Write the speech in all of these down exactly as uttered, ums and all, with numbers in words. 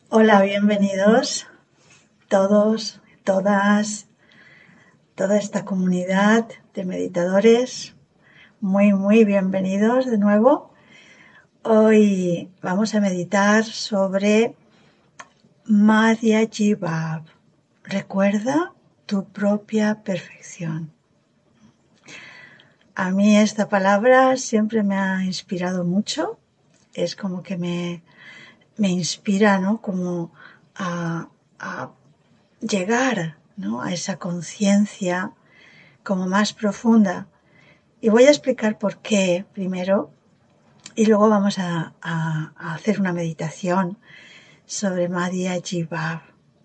Hola, bienvenidos todos, todas, toda esta comunidad de meditadores. Muy, muy bienvenidos de nuevo. Hoy vamos a meditar sobre Madhya Jiva. Recuerda tu propia perfección. A mí esta palabra siempre me ha inspirado mucho. Es como que me, me inspira, ¿no? Como a, a llegar, ¿no?, a esa conciencia como más profunda. Y voy a explicar por qué primero y luego vamos a, a, a hacer una meditación sobre Madhya Jiva.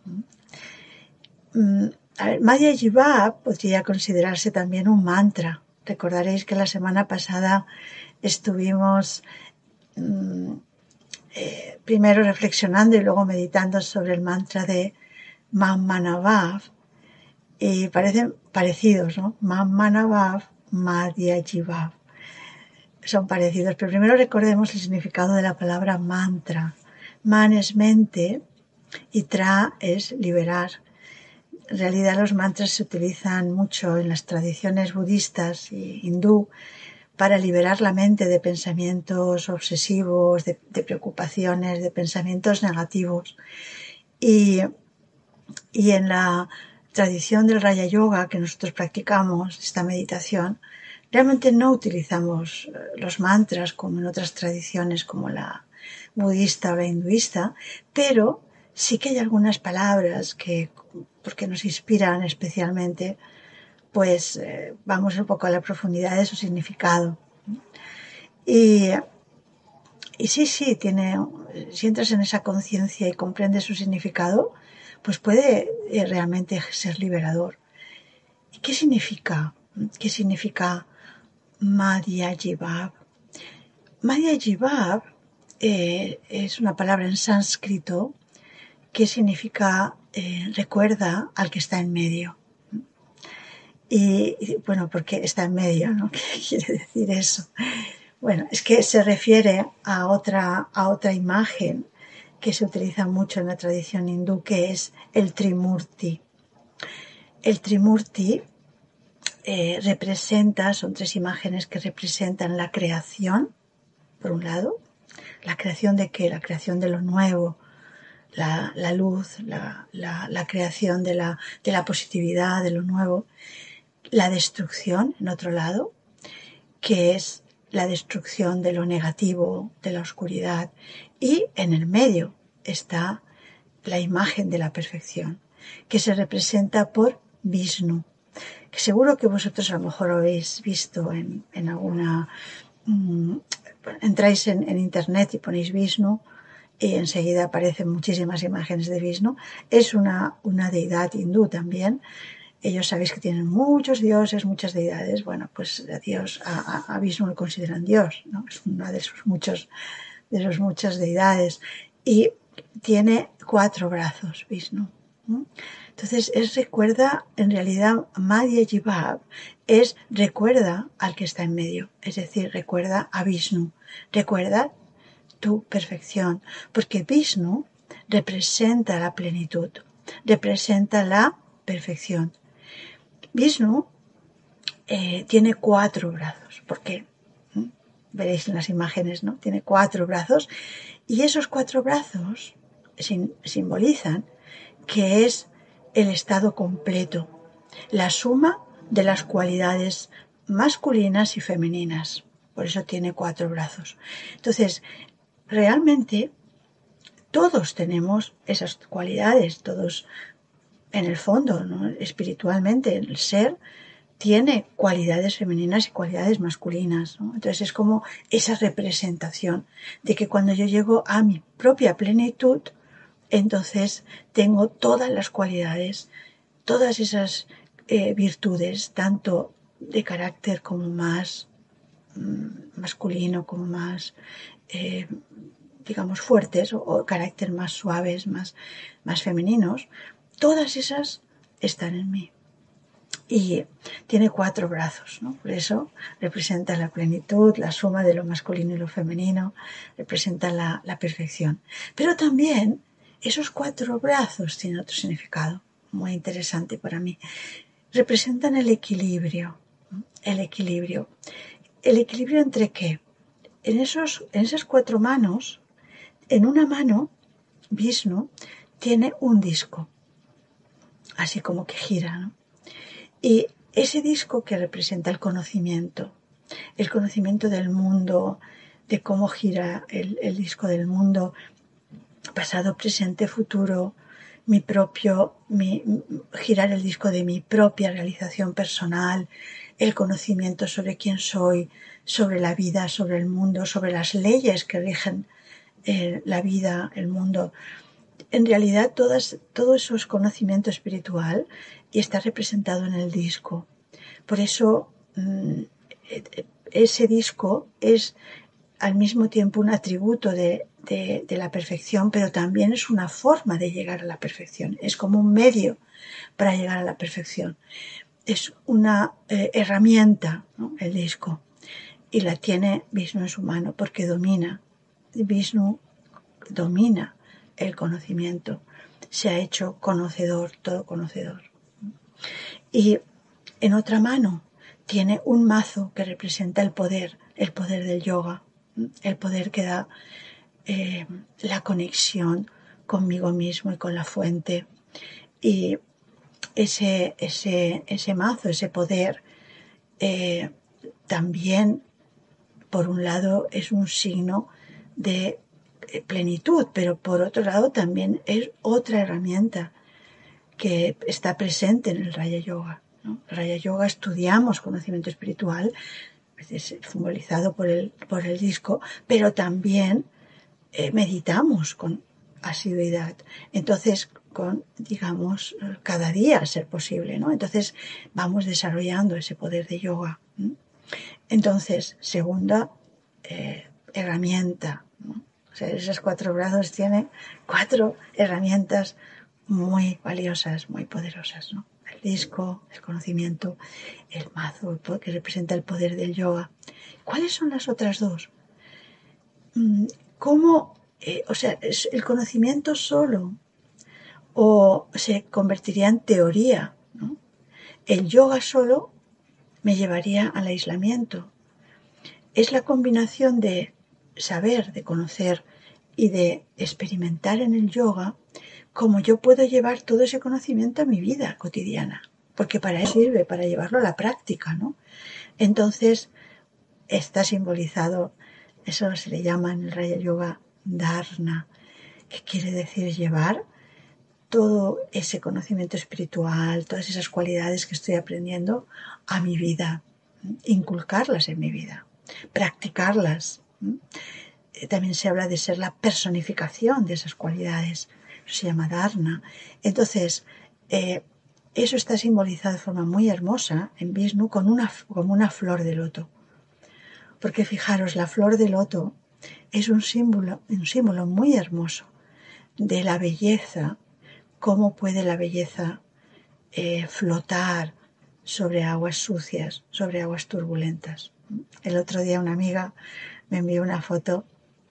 A ver, Madhya Jiva podría considerarse también un mantra. Recordaréis que la semana pasada estuvimos mmm, eh, primero reflexionando y luego meditando sobre el mantra de Mam Manavav, y parecen parecidos, ¿no? Mam Manavav, Madhya Jiva. Son parecidos, pero primero recordemos el significado de la palabra mantra. Man es mente y tra es liberar. En realidad los mantras se utilizan mucho en las tradiciones budistas y hindú para liberar la mente de pensamientos obsesivos, de, de preocupaciones, de pensamientos negativos. Y, y en la tradición del Raya Yoga que nosotros practicamos, esta meditación, realmente no utilizamos los mantras como en otras tradiciones como la budista o la hinduista, pero sí que hay algunas palabras que, porque nos inspiran especialmente, pues eh, vamos un poco a la profundidad de su significado. Y, y sí, sí, tiene, si entras en esa conciencia y comprendes su significado, pues puede eh, realmente ser liberador. ¿Y qué significa? ¿Qué significa Madhya Jiva? Madhya Jiva eh, es una palabra en sánscrito que significa eh, recuerda al que está en medio. Y, y bueno, porque está en medio, ¿no? ¿Qué quiere decir eso? Bueno, es que se refiere a otra, a otra imagen que se utiliza mucho en la tradición hindú, que es el Trimurti. El Trimurti eh, representa, son tres imágenes que representan la creación, por un lado, la creación de qué, la creación de lo nuevo, la, la luz, la, la, la creación de la, de la positividad, de lo nuevo, la destrucción, en otro lado, que es la destrucción de lo negativo, de la oscuridad, y en el medio está la imagen de la perfección, que se representa por Vishnu, que seguro que vosotros a lo mejor lo habéis visto en, en alguna... Mmm, entráis en, en internet y ponéis Vishnu y enseguida aparecen muchísimas imágenes de Vishnu. Es una, una deidad hindú también. Ellos sabéis que tienen muchos dioses, muchas deidades. Bueno, pues a Dios, a, a Vishnu lo consideran Dios, ¿no? Es una de sus muchos, de sus muchas deidades. Y tiene cuatro brazos, Vishnu. ¿no? Entonces, es recuerda, en realidad, Madhya Jiva es recuerda al que está en medio. Es decir, recuerda a Vishnu. Recuerda tu perfección. Porque Vishnu representa la plenitud. Representa la perfección. Vishnu eh, tiene cuatro brazos, porque ¿eh? veréis en las imágenes, ¿no? Tiene cuatro brazos y esos cuatro brazos sim- simbolizan que es el estado completo, la suma de las cualidades masculinas y femeninas. Por eso tiene cuatro brazos. Entonces, realmente todos tenemos esas cualidades, todos en el fondo, ¿no? Espiritualmente, el ser tiene cualidades femeninas y cualidades masculinas, ¿no? Entonces es como esa representación de que cuando yo llego a mi propia plenitud, entonces tengo todas las cualidades, todas esas eh, virtudes, tanto de carácter como más mmm, masculino, como más, eh, digamos, fuertes, o, o carácter más suaves, más, más femeninos, todas esas están en mí. Y tiene cuatro brazos, ¿no? Por eso representa la plenitud, la suma de lo masculino y lo femenino, representa la, la perfección. Pero también esos cuatro brazos tienen otro significado muy interesante para mí. Representan el equilibrio. El equilibrio. ¿El equilibrio entre qué? En, esos, en esas cuatro manos, en una mano, Vishnu tiene un disco, así como que gira, ¿no? Y ese disco que representa el conocimiento, el conocimiento del mundo, de cómo gira el, el disco del mundo, pasado, presente, futuro, mi propio, mi, girar el disco de mi propia realización personal, el conocimiento sobre quién soy, sobre la vida, sobre el mundo, sobre las leyes que rigen eh, la vida, el mundo. En realidad, todas, todo eso es conocimiento espiritual y está representado en el disco. Por eso, mmm, ese disco es al mismo tiempo un atributo de, de, de la perfección, pero también es una forma de llegar a la perfección. Es como un medio para llegar a la perfección. Es una eh, herramienta, ¿no? El disco. Y la tiene Vishnu en su mano porque domina. Vishnu domina el conocimiento. Se ha hecho conocedor, todo conocedor. Y en otra mano tiene un mazo que representa el poder, el poder del yoga, el poder que da eh, la conexión conmigo mismo y con la fuente. Y ese, ese, ese mazo, ese poder, eh, también, por un lado, es un signo de plenitud, pero por otro lado también es otra herramienta que está presente en el Raya Yoga, ¿no? El Raya Yoga estudiamos conocimiento espiritual, es simbolizado por el, por el disco, pero también eh, meditamos con asiduidad. Entonces, con, digamos, cada día a ser posible, ¿no? Entonces, vamos desarrollando ese poder de yoga. ¿no? Entonces, segunda eh, herramienta, ¿no? O sea, esos cuatro brazos tienen cuatro herramientas muy valiosas, muy poderosas, ¿no? El disco, el conocimiento, el mazo, que representa el poder del yoga. ¿Cuáles son las otras dos? ¿Cómo, eh, o sea, es el conocimiento solo o se convertiría en teoría, ¿no? El yoga solo me llevaría al aislamiento. Es la combinación de saber, de conocer y de experimentar en el yoga cómo yo puedo llevar todo ese conocimiento a mi vida cotidiana, porque para eso sirve, para llevarlo a la práctica, ¿no? Entonces está simbolizado, eso se le llama en el Raya Yoga dharna, que quiere decir llevar todo ese conocimiento espiritual, todas esas cualidades que estoy aprendiendo a mi vida, inculcarlas en mi vida, practicarlas. También se habla de ser la personificación de esas cualidades, eso se llama dharna. Entonces, eh, eso está simbolizado de forma muy hermosa en Vishnu con una, como una flor de loto. Porque fijaros, la flor de loto es un símbolo, un símbolo muy hermoso de la belleza, cómo puede la belleza eh, flotar sobre aguas sucias, sobre aguas turbulentas. El otro día una amiga me envió una foto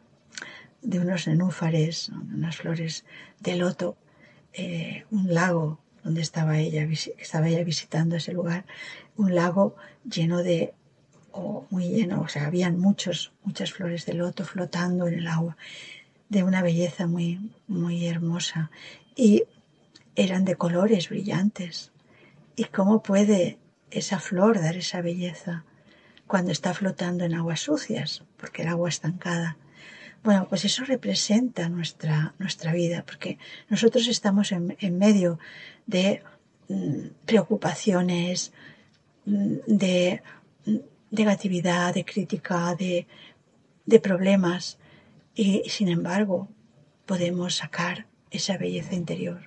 de unos nenúfares, unas flores de loto, eh, un lago donde estaba ella, estaba ella visitando ese lugar, un lago lleno de, oh, muy lleno, o sea, habían muchos, muchas flores de loto flotando en el agua, de una belleza muy, muy hermosa, y eran de colores brillantes. ¿Y cómo puede esa flor dar esa belleza cuando está flotando en aguas sucias? Porque el agua estancada. Bueno, pues eso representa nuestra, nuestra vida, porque nosotros estamos en, en medio de mm, preocupaciones, mm, de mm, negatividad, de crítica, de, de problemas, y sin embargo podemos sacar esa belleza interior,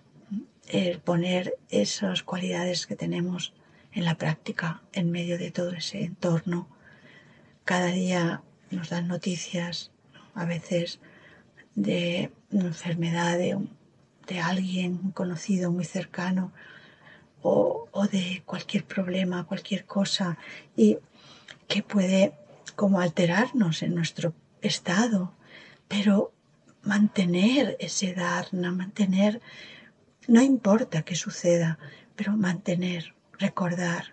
el poner esas cualidades que tenemos en la práctica en medio de todo ese entorno. Cada día nos dan noticias, a veces de una enfermedad de, de alguien conocido, muy cercano, o, o de cualquier problema, cualquier cosa, y que puede como alterarnos en nuestro estado, pero mantener ese dharana, mantener, no importa qué suceda, pero mantener, recordar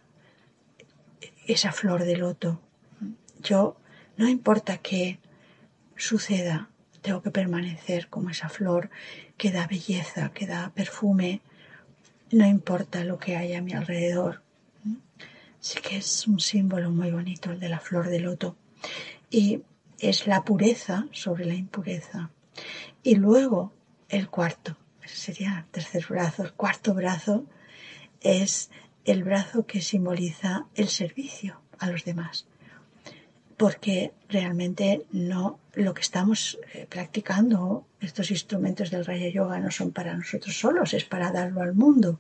esa flor de loto. Yo, no importa qué suceda, tengo que permanecer como esa flor que da belleza, que da perfume, no importa lo que haya a mi alrededor. Sí que es un símbolo muy bonito el de la flor de loto. Y es la pureza sobre la impureza. Y luego el cuarto, ese sería el tercer brazo. El cuarto brazo es el brazo que simboliza el servicio a los demás. Porque realmente no, lo que estamos eh, practicando, estos instrumentos del Raya Yoga no son para nosotros solos, es para darlo al mundo.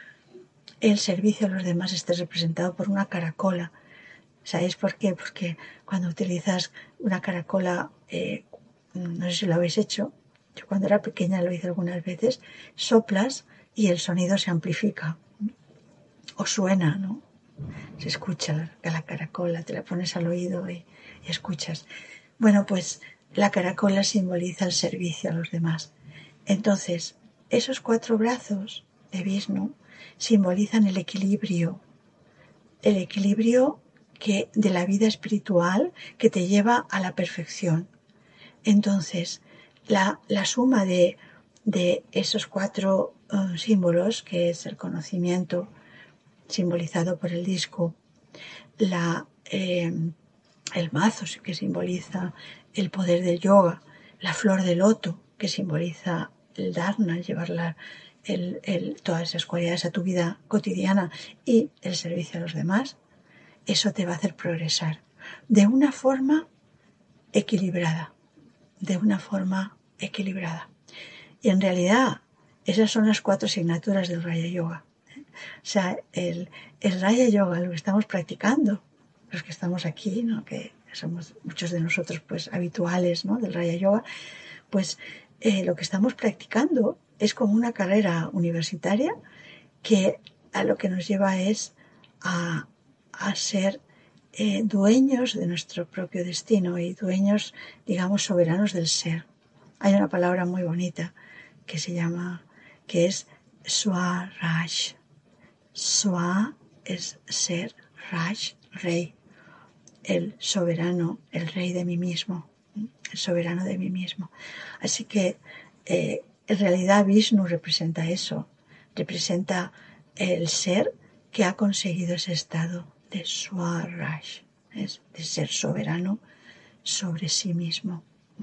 El servicio a los demás está representado por una caracola. ¿Sabéis por qué? Porque cuando utilizas una caracola, eh, no sé si lo habéis hecho, yo cuando era pequeña lo hice algunas veces, soplas y el sonido se amplifica o suena, ¿no? Se escucha la caracola, te la pones al oído y, y escuchas. Bueno, pues la caracola simboliza el servicio a los demás. Entonces, esos cuatro brazos de Vishnu simbolizan el equilibrio, el equilibrio que, de la vida espiritual que te lleva a la perfección. Entonces, la, la suma de, de esos cuatro uh, símbolos, que es el conocimiento, simbolizado por el disco, la, eh, el mazo, que simboliza el poder del yoga, la flor de loto, que simboliza el dharana, el llevar la, el, el, todas esas cualidades a tu vida cotidiana, y el servicio a los demás, eso te va a hacer progresar de una forma equilibrada, de una forma equilibrada. Y en realidad, esas son las cuatro asignaturas del Raya Yoga. O sea, el, el Raya Yoga, lo que estamos practicando, los que estamos aquí, ¿no? Que somos muchos de nosotros pues habituales, ¿no? Del Raya Yoga, pues eh, lo que estamos practicando es como una carrera universitaria que a lo que nos lleva es a, a ser eh, dueños de nuestro propio destino y dueños, digamos, soberanos del ser. Hay una palabra muy bonita que se llama, que es Swaraj. Swa es ser, Raj, rey, el soberano, el rey de mí mismo, el soberano de mí mismo. Así que eh, en realidad Vishnu representa eso, representa el ser que ha conseguido ese estado de Swaraj, es de ser soberano sobre sí mismo.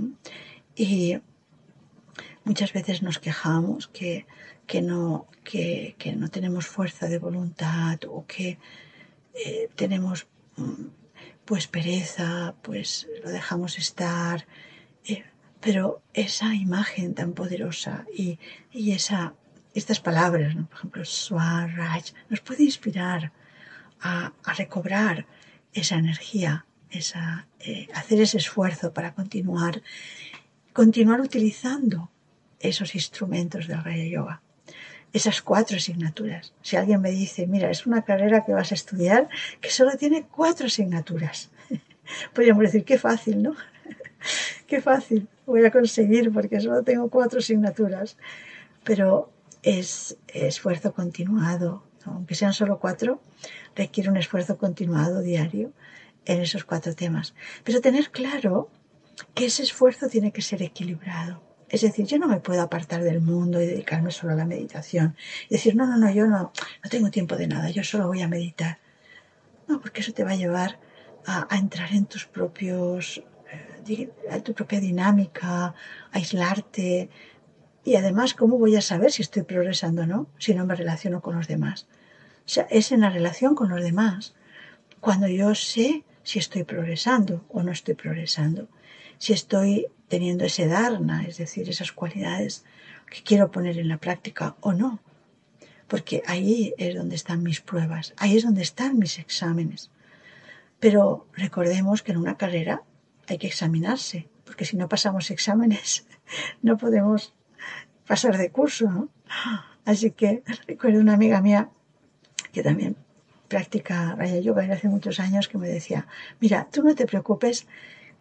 Y muchas veces nos quejamos que, que, no, que, que no tenemos fuerza de voluntad o que eh, tenemos pues pereza, pues lo dejamos estar. Eh, pero esa imagen tan poderosa y, y esa, estas palabras, ¿no? Por ejemplo, Swaraj, nos puede inspirar a, a recobrar esa energía, esa, eh, hacer ese esfuerzo para continuar, continuar utilizando esos instrumentos del Raya Yoga, esas cuatro asignaturas. Si alguien me dice, mira, es una carrera que vas a estudiar que solo tiene cuatro asignaturas, podríamos decir, qué fácil, ¿no? Qué fácil voy a conseguir porque solo tengo cuatro asignaturas. Pero es esfuerzo continuado, ¿no? Aunque sean solo cuatro, requiere un esfuerzo continuado diario en esos cuatro temas. Pero tener claro que ese esfuerzo tiene que ser equilibrado. Es decir, yo no me puedo apartar del mundo y dedicarme solo a la meditación. Y decir, no, no, no, yo no, no tengo tiempo de nada, yo solo voy a meditar. No, porque eso te va a llevar a, a entrar en tus propios, eh, a tu propia dinámica, a aislarte. Y además, ¿cómo voy a saber si estoy progresando o no si no me relaciono con los demás? O sea, es en la relación con los demás cuando yo sé si estoy progresando o no estoy progresando. Si estoy teniendo ese dharana, es decir, esas cualidades que quiero poner en la práctica o no. Porque ahí es donde están mis pruebas, ahí es donde están mis exámenes. Pero recordemos que en una carrera hay que examinarse, porque si no pasamos exámenes no podemos pasar de curso, ¿no? Así que recuerdo una amiga mía que también practica Raya Yoga desde hace muchos años que me decía, mira, tú no te preocupes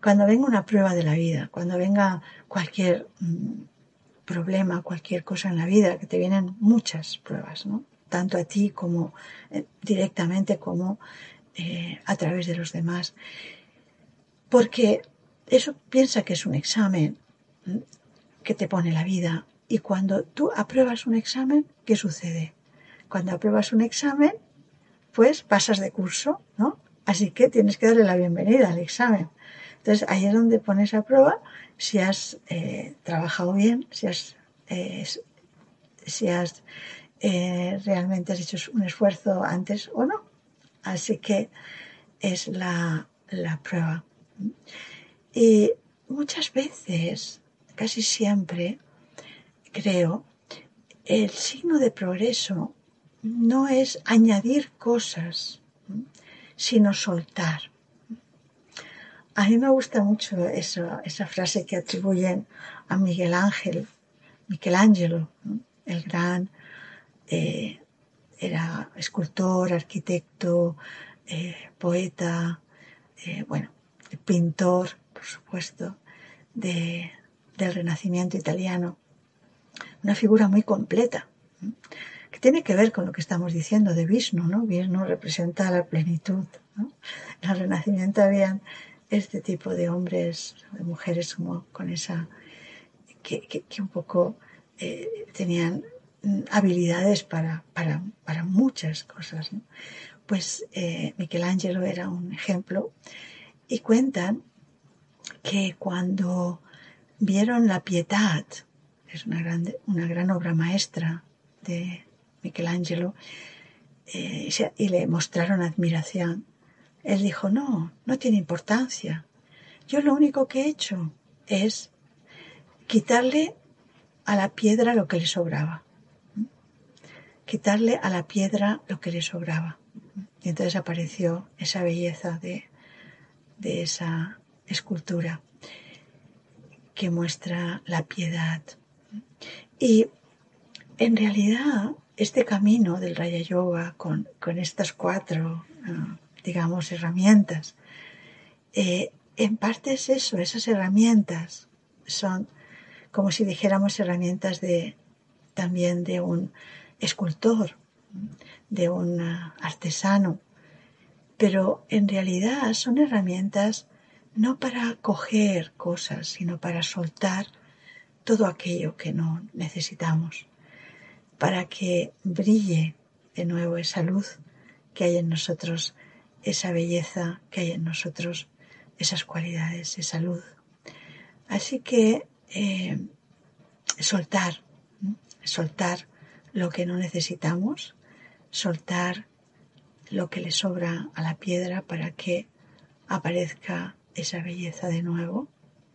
cuando venga una prueba de la vida, cuando venga cualquier mmm, problema, cualquier cosa en la vida, que te vienen muchas pruebas, ¿no? Tanto a ti como eh, directamente como eh, a través de los demás. Porque eso piensa que es un examen que te pone la vida. Y cuando tú apruebas un examen, ¿qué sucede? Cuando apruebas un examen, pues pasas de curso, ¿no? Así que tienes que darle la bienvenida al examen. Entonces ahí es donde pones a prueba si has eh, trabajado bien, si has, eh, si has eh, realmente has hecho un esfuerzo antes o no. Así que es la, la prueba. Y muchas veces, casi siempre, creo, el signo de progreso no es añadir cosas, sino soltar. A mí me gusta mucho eso, esa frase que atribuyen a Miguel Ángel, Michelangelo, ¿no? El gran, eh, era escultor, arquitecto, eh, poeta, eh, bueno, pintor, por supuesto, de, del Renacimiento italiano. Una figura muy completa, ¿no? Que tiene que ver con lo que estamos diciendo de Vishnu, ¿no? Vishnu representa la plenitud, ¿no? En el Renacimiento habían este tipo de hombres, de mujeres como con esa, que, que, que un poco eh, tenían habilidades para, para, para muchas cosas, ¿no? Pues eh, Michelangelo era un ejemplo y cuentan que cuando vieron la Pietà, es una, grande, una gran obra maestra de Michelangelo, eh, y le mostraron admiración, él dijo, no, no tiene importancia. Yo lo único que he hecho es quitarle a la piedra lo que le sobraba. Quitarle a la piedra lo que le sobraba. Y entonces apareció esa belleza de, de esa escultura que muestra la piedad. Y en realidad este camino del Raya Yoga con, con estas cuatro, uh, digamos, herramientas, eh, en parte es eso, esas herramientas son como si dijéramos herramientas de, también de un escultor, de un artesano, pero en realidad son herramientas no para coger cosas, sino para soltar todo aquello que no necesitamos, para que brille de nuevo esa luz que hay en nosotros, esa belleza que hay en nosotros, esas cualidades, esa luz. Así que eh, soltar, ¿no? Soltar lo que no necesitamos, soltar lo que le sobra a la piedra para que aparezca esa belleza de nuevo.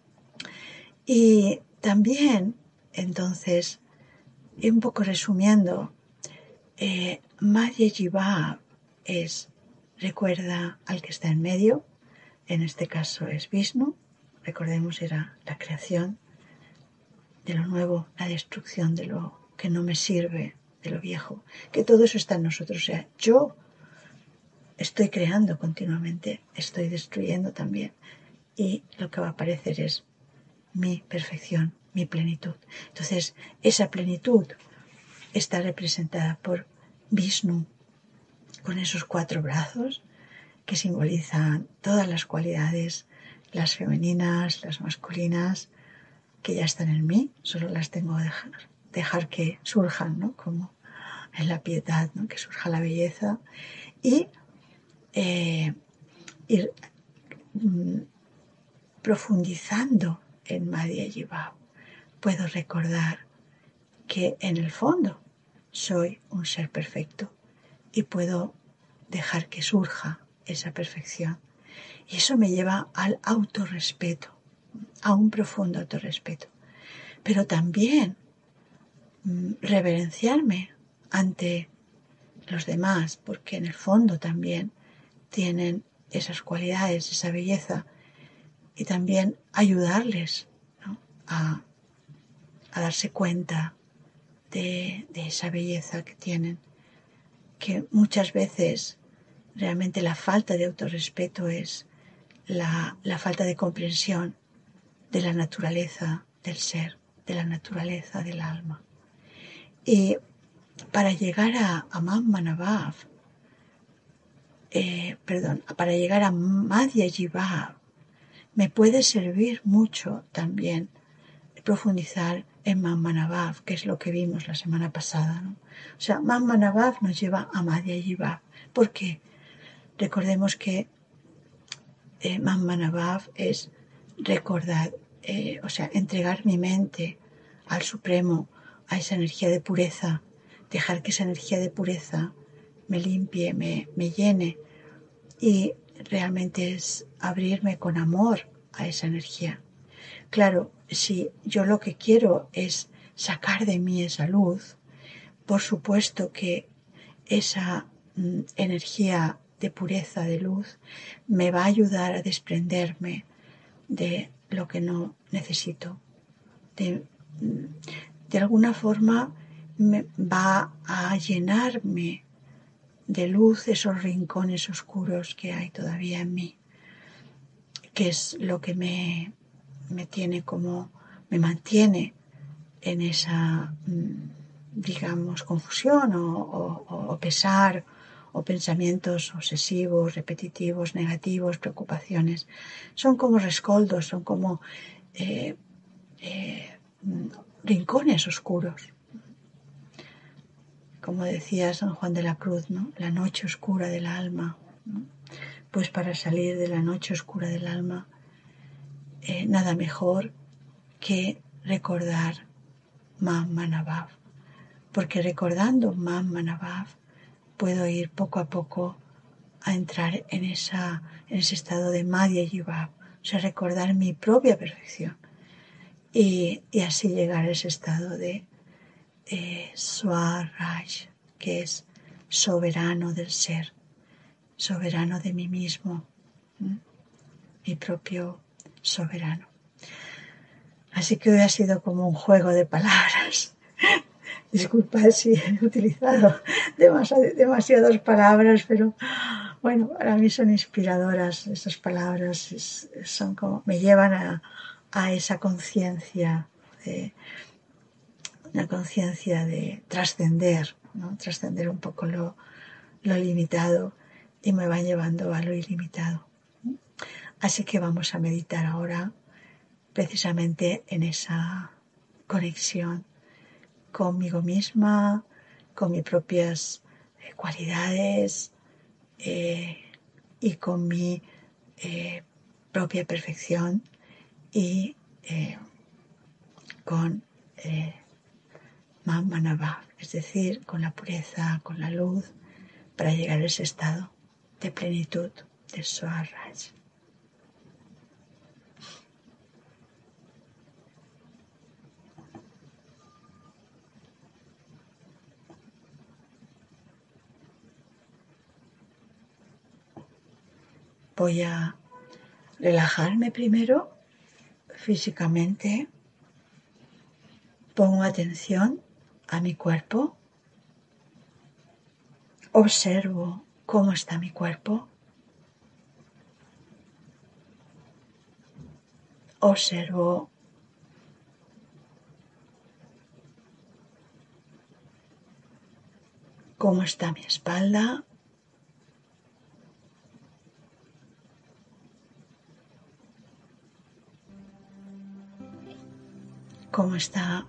Y también, entonces, un poco resumiendo, eh, Madhya Jiva es, recuerda al que está en medio, en este caso es Vishnu, recordemos era la creación de lo nuevo, la destrucción de lo que no me sirve, de lo viejo, que todo eso está en nosotros, o sea, yo estoy creando continuamente, estoy destruyendo también, y lo que va a aparecer es mi perfección, mi plenitud. Entonces, esa plenitud está representada por Vishnu, con esos cuatro brazos que simbolizan todas las cualidades, las femeninas, las masculinas, que ya están en mí, solo las tengo que dejar, dejar que surjan, ¿no? Como en la piedad, ¿no? Que surja la belleza y eh, ir mm, profundizando en Madhya Jiva. Puedo recordar que en el fondo soy un ser perfecto y puedo dejar que surja esa perfección. Y eso me lleva al autorrespeto, a un profundo autorrespeto. Pero también mmm, reverenciarme ante los demás, porque en el fondo también tienen esas cualidades, esa belleza, y también ayudarles, ¿no? a, a darse cuenta de, de esa belleza que tienen, que muchas veces realmente la falta de autorrespeto es la, la falta de comprensión de la naturaleza del ser, de la naturaleza del alma. Y para llegar a, a Manmanabhav, eh, perdón, para llegar a Madhyajiva, me puede servir mucho también profundizar en Manmanabhav, que es lo que vimos la semana pasada, ¿no? O sea, Manmanabhav nos lleva a Madhyajiva. ¿Por qué? Recordemos que eh, Manmanabhav es recordar, eh, o sea, entregar mi mente al Supremo, a esa energía de pureza, dejar que esa energía de pureza me limpie, me, me llene, y realmente es abrirme con amor a esa energía. Claro, si yo lo que quiero es sacar de mí esa luz, por supuesto que esa mm, energía de pureza, de luz, me va a ayudar a desprenderme de lo que no necesito. De, de alguna forma me va a llenarme de luz esos rincones oscuros que hay todavía en mí, que es lo que me, me tiene como, me mantiene en esa, digamos, confusión o, o, o pesar o pensamientos obsesivos, repetitivos, negativos, preocupaciones. Son como rescoldos, son como eh, eh, rincones oscuros. Como decía San Juan de la Cruz, ¿no? La noche oscura del alma, ¿no? Pues para salir de la noche oscura del alma, eh, nada mejor que recordar Manmanabhav, porque recordando Manmanabhav puedo ir poco a poco a entrar en, esa, en ese estado de Madhyajiva, o sea, recordar mi propia perfección, y, y así llegar a ese estado de eh, Swaraj, que es soberano del ser, soberano de mí mismo, ¿m? Mi propio soberano. Así que hoy ha sido como un juego de palabras. Disculpad si he utilizado demasiadas palabras, pero bueno, para mí son inspiradoras esas palabras, es, son como, me llevan a, a esa conciencia, de, una conciencia de trascender, ¿no? Trascender un poco lo, lo limitado, y me van llevando a lo ilimitado. Así que vamos a meditar ahora precisamente en esa conexión conmigo misma, con mis propias eh, cualidades eh, y con mi eh, propia perfección, y eh, con eh, Manmanabhav, es decir, con la pureza, con la luz, para llegar a ese estado de plenitud, de Swaraj. Voy a relajarme primero físicamente, pongo atención a mi cuerpo, observo cómo está mi cuerpo, observo cómo está mi espalda, cómo está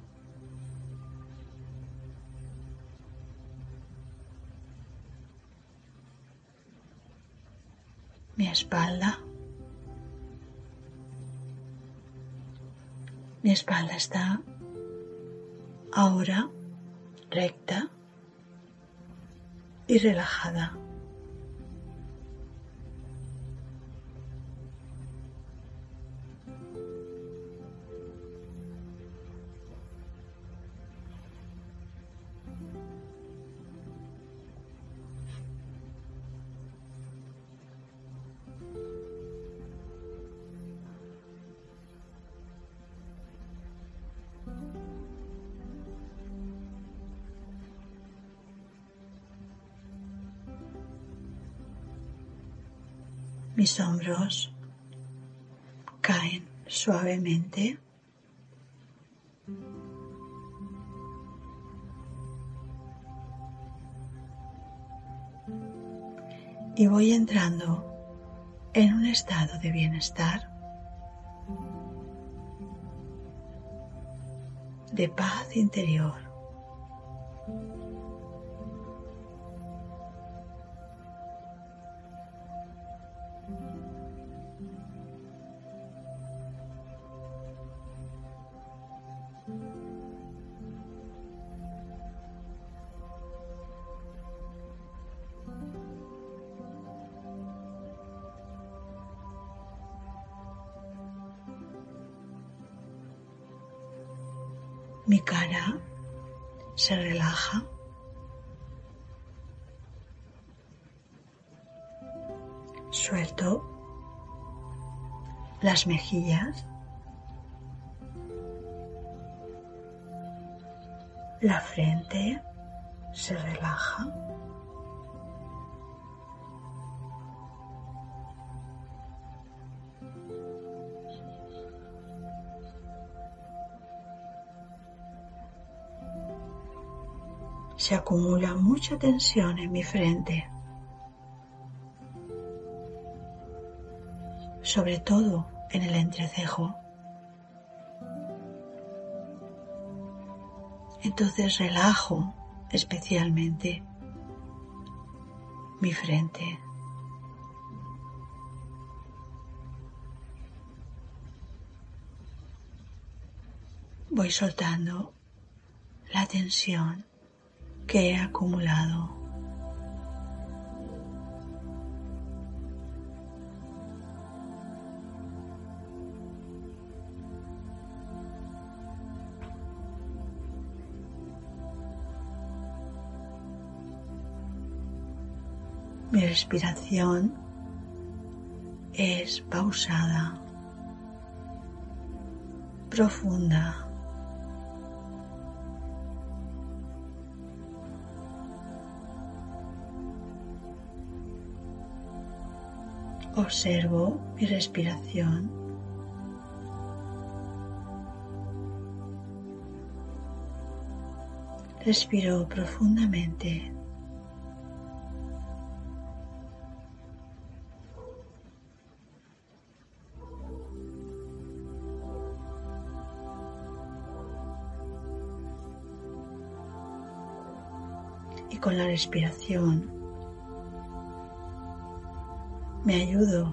mi espalda. Mi espalda está ahora recta y relajada. Mis hombros caen suavemente. Y voy entrando en un estado de bienestar, de paz interior. Mi cara se relaja. Suelto las mejillas, la frente se relaja. Se acumula mucha tensión en mi frente, sobre todo en el entrecejo. Entonces relajo especialmente mi frente. Voy soltando la tensión que he acumulado. Mi respiración es pausada, profunda. Observo mi respiración. Respiro profundamente. Y con la respiración me ayudo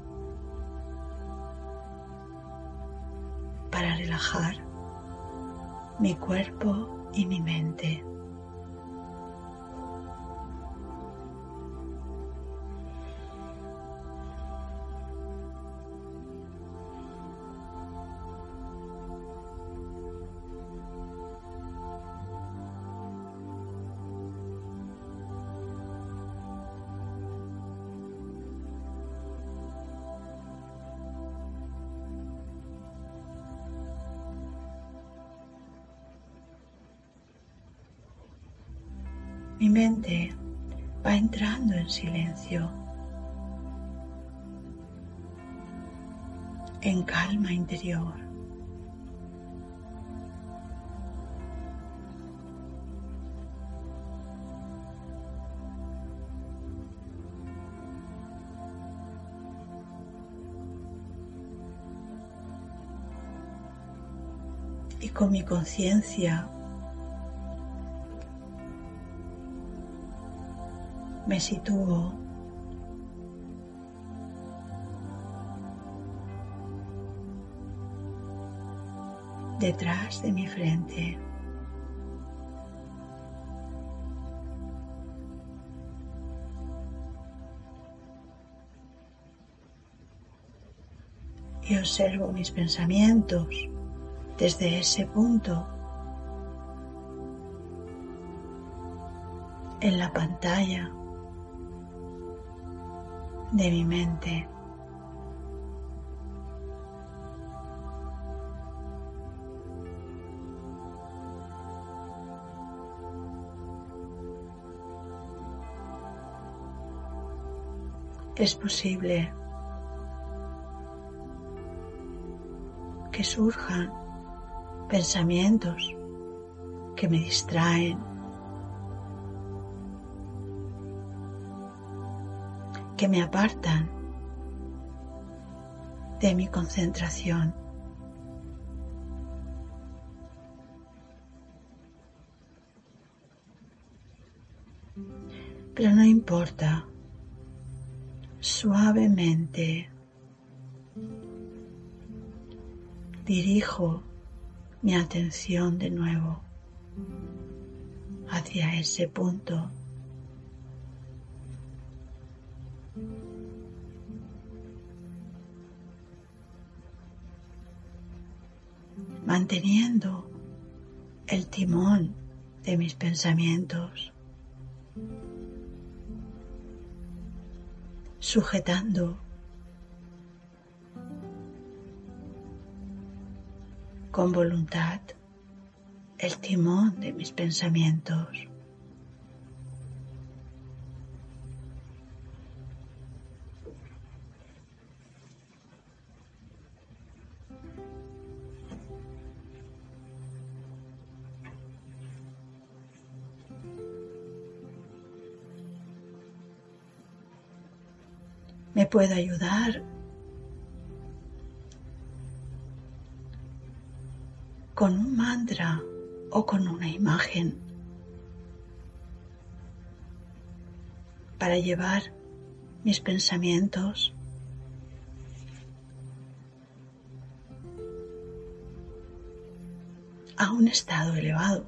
para relajar mi cuerpo y mi mente. Mi mente va entrando en silencio, en calma interior. Y con mi conciencia me sitúo detrás de mi frente. Y observo mis pensamientos desde ese punto en la pantalla de mi mente. Es posible que surjan pensamientos que me distraen, que me apartan de mi concentración. Pero no importa, suavemente dirijo mi atención de nuevo hacia ese punto. Manteniendo el timón de mis pensamientos, sujetando con voluntad el timón de mis pensamientos. Me puedo ayudar con un mantra o con una imagen para llevar mis pensamientos a un estado elevado.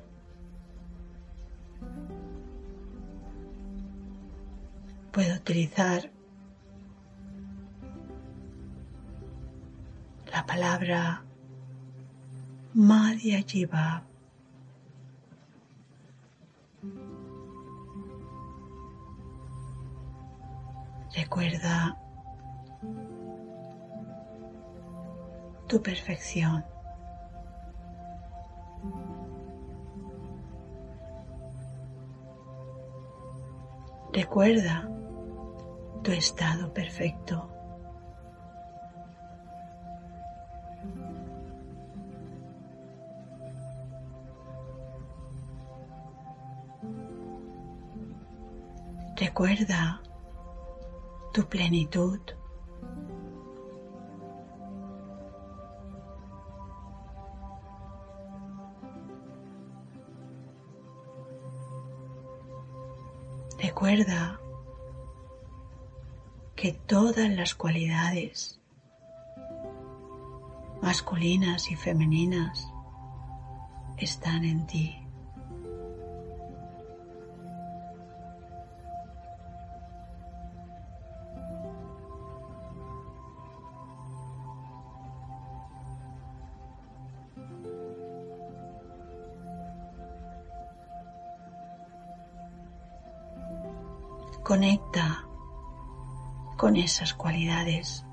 Puedo utilizar la palabra Madhya Jiva. Recuerda tu perfección. Recuerda tu estado perfecto. Recuerda tu plenitud. Recuerda que todas las cualidades masculinas y femeninas están en ti. Conecta con esas cualidades.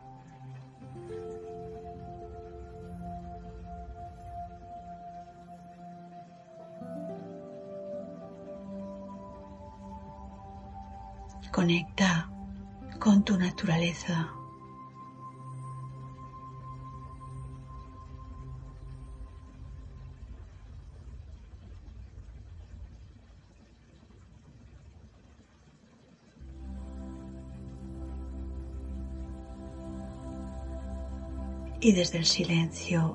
Conecta con tu naturaleza. Y desde el silencio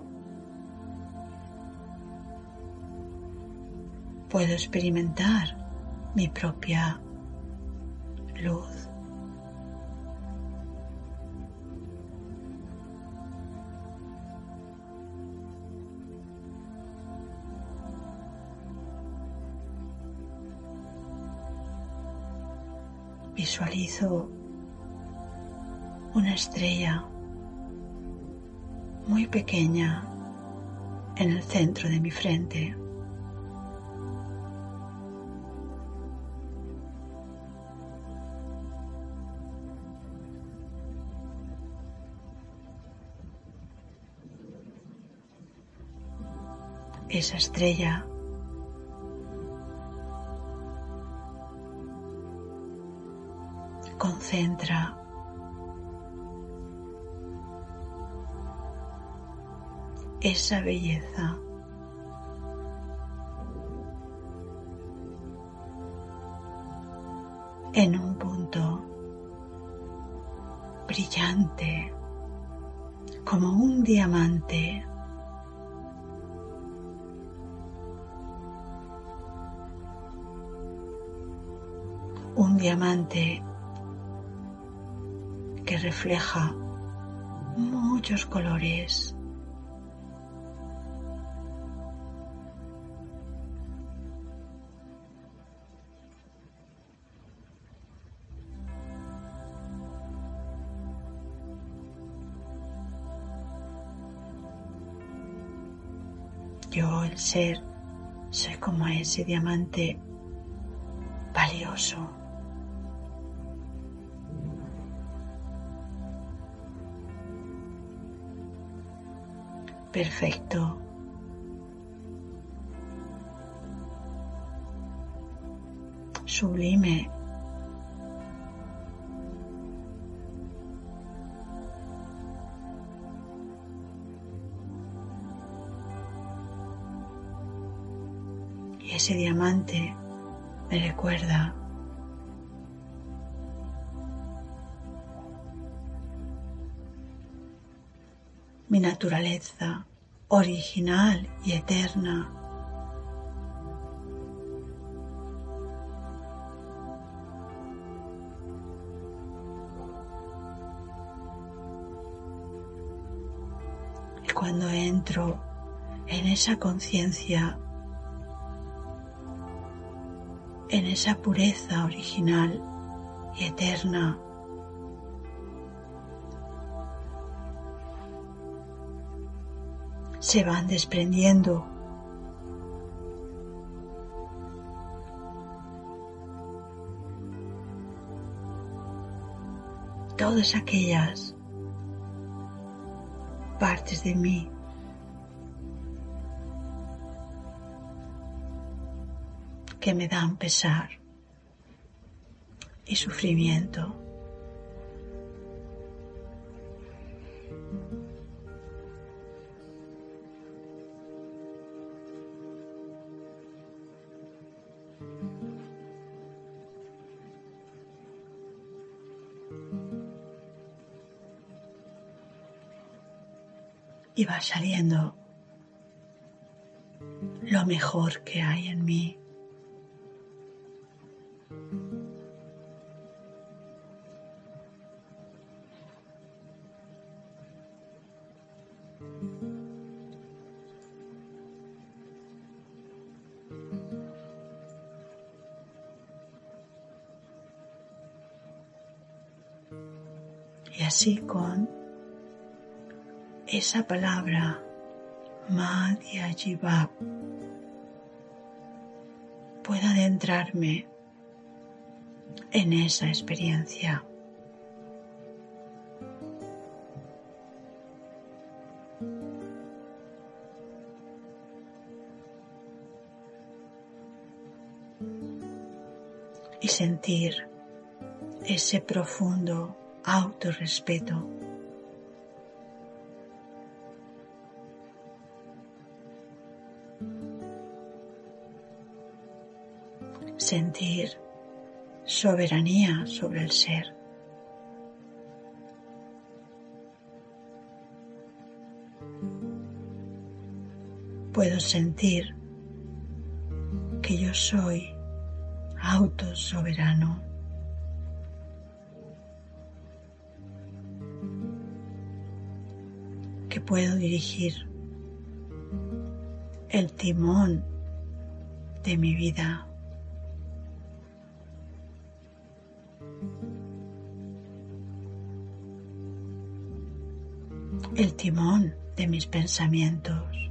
puedo experimentar mi propia luz. Visualizo una estrella muy pequeña en el centro de mi frente. Esa estrella concentra esa belleza. En un punto brillante, como un diamante. Un diamante que refleja muchos colores. Yo, el ser, soy como ese diamante valioso. Perfecto. Sublime. Y ese diamante me recuerda mi naturaleza original y eterna. Y cuando entro en esa conciencia, en esa pureza original y eterna, se van desprendiendo todas aquellas partes de mí que me dan pesar y sufrimiento. Y va saliendo lo mejor que hay en mí. Y así con esa palabra Madhya Jiva puedo adentrarme en esa experiencia. Y sentir ese profundo autorrespeto. Sentir soberanía sobre el ser. Puedo sentir que yo soy autosoberano. Que puedo dirigir el timón de mi vida. El timón de mis pensamientos.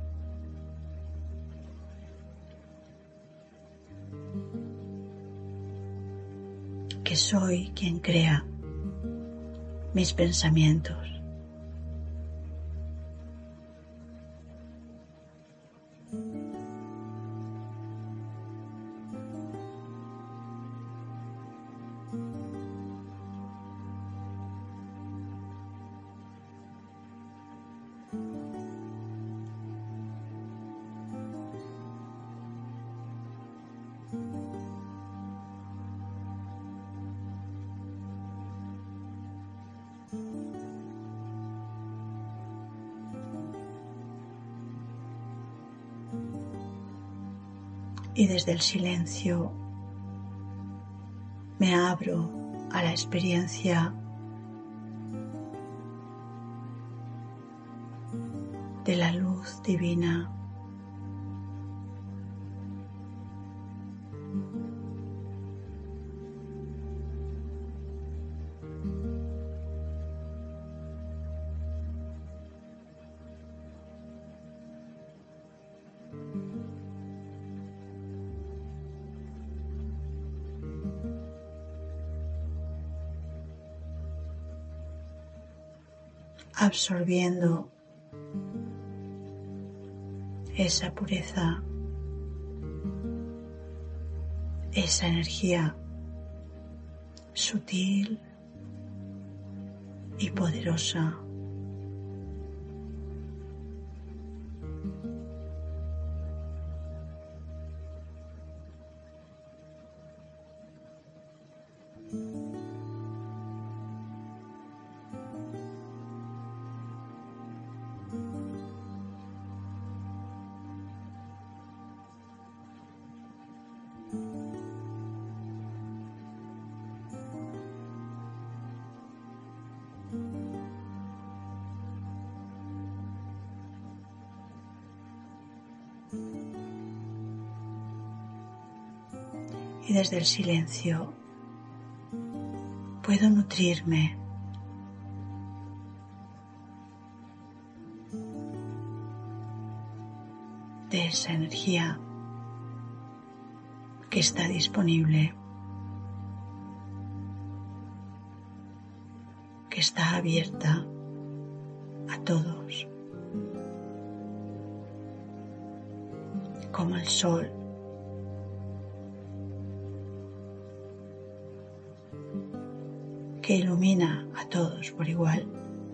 Que soy quien crea mis pensamientos. Y desde el silencio me abro a la experiencia de la luz divina. Absorbiendo esa pureza, esa energía sutil y poderosa. Y desde el silencio puedo nutrirme de esa energía que está disponible, que está abierta a todos, como el sol. Que ilumina a todos por igual.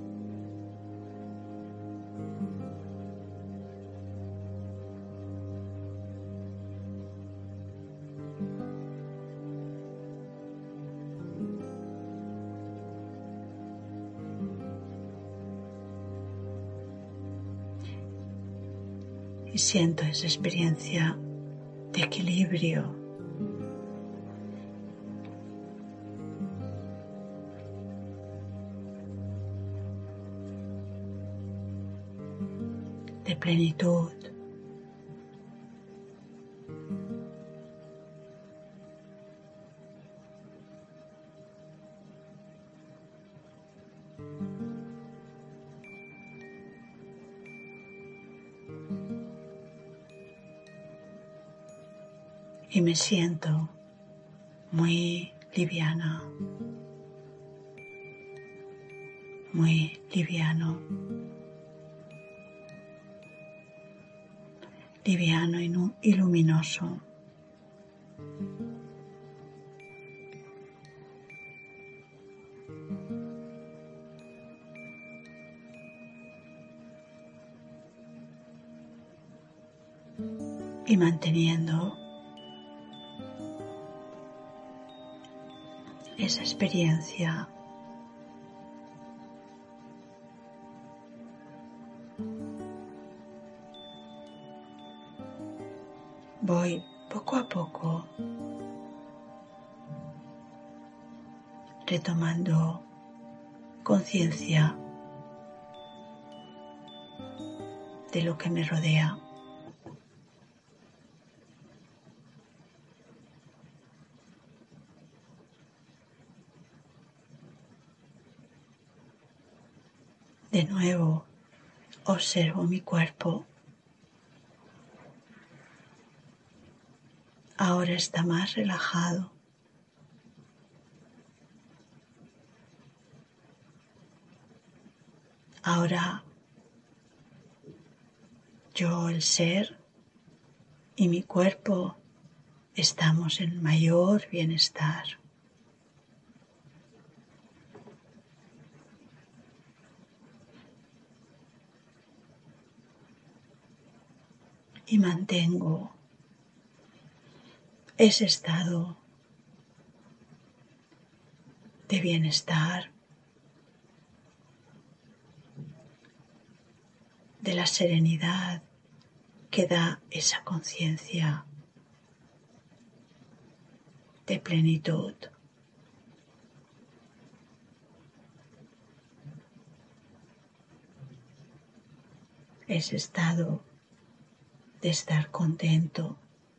Y siento esa experiencia de equilibrio, de plenitud, y me siento muy liviana, muy liviano, liviano y luminoso. Y manteniendo esa experiencia voy poco a poco retomando conciencia de lo que me rodea. De nuevo observo mi cuerpo. Ahora está más relajado. Ahora yo, el ser, y mi cuerpo estamos en mayor bienestar. Y mantengo ese estado de bienestar, de la serenidad que da esa conciencia de plenitud. Ese estado de estar contento,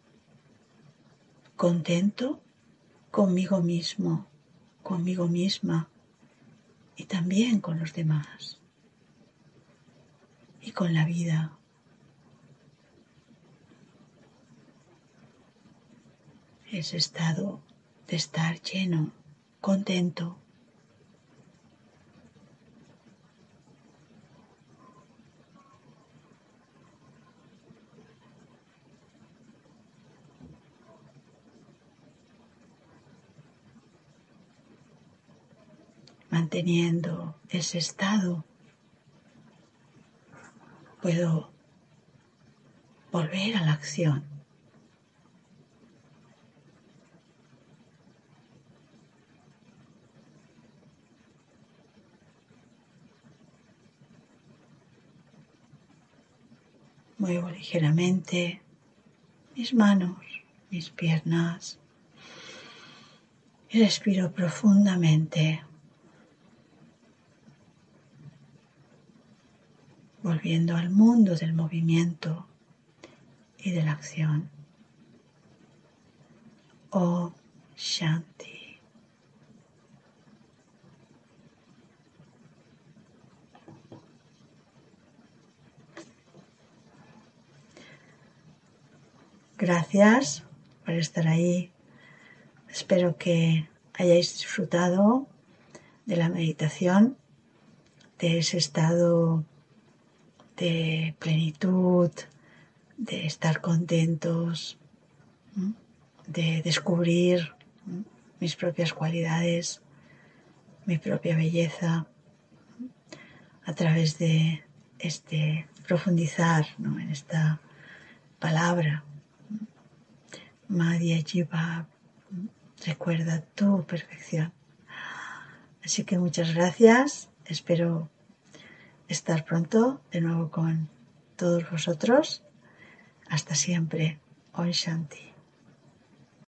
contento conmigo mismo, conmigo misma y también con los demás y con la vida. Ese estado de estar lleno, contento. Manteniendo ese estado, puedo volver a la acción. Muevo ligeramente mis manos, mis piernas y respiro profundamente, volviendo al mundo del movimiento y de la acción. Om Shanti. Gracias por estar ahí. Espero que hayáis disfrutado de la meditación, de ese estado de plenitud, de estar contentos, de descubrir mis propias cualidades, mi propia belleza, a través de este profundizar, ¿no?, en esta palabra. Madhya Jiva, recuerda tu perfección. Así que muchas gracias. Espero estar pronto de nuevo con todos vosotros. Hasta siempre. Om Shanti.